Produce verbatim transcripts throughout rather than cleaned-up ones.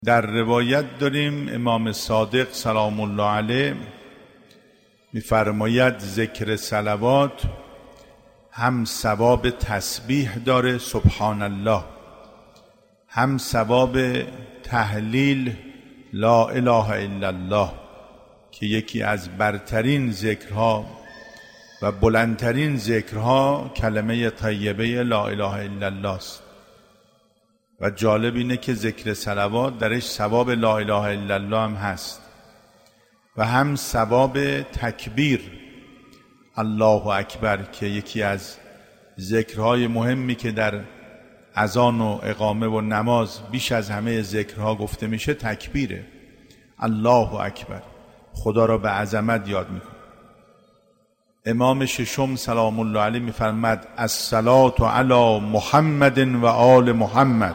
در روایت داریم امام صادق سلام الله علیه می‌فرماید ذکر صلوات هم ثواب تسبیح داره سبحان الله، هم ثواب تهلیل لا اله الا الله که یکی از برترین ذکرها و بلندترین ذکرها کلمه طیبه لا اله الا الله است. و جالب اینه که ذکر صلوات درش ثواب لا اله الا الله هم هست و هم ثواب تکبیر الله اکبر که یکی از ذکرهای مهمی که در اذان و اقامه و نماز بیش از همه ذکرها گفته میشه تکبیره. الله اکبر، خدا را به عظمت یاد میکنه. امام ششم سلام الله علیه میفرماد الصلاة علی محمد و آل محمد.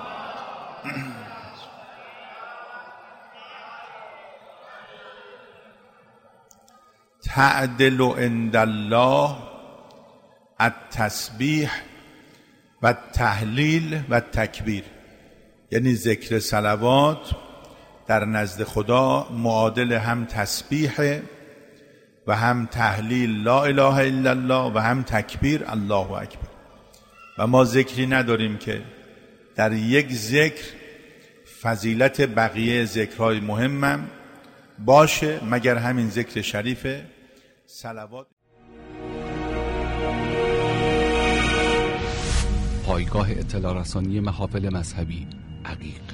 تعدل عند الله التسبیح و التهلیل و التکبیر، یعنی ذکر صلوات در نزد خدا معادل هم تسبیح و هم تهلیل لا اله الا الله و هم تکبیر الله اکبر. و ما ذکری نداریم که در یک ذکر فضیلت بقیه ذکرهای مهمم باشه مگر همین ذکر شریف صلوات. پایگاه اطلاع رسانی محافل مذهبی عقیق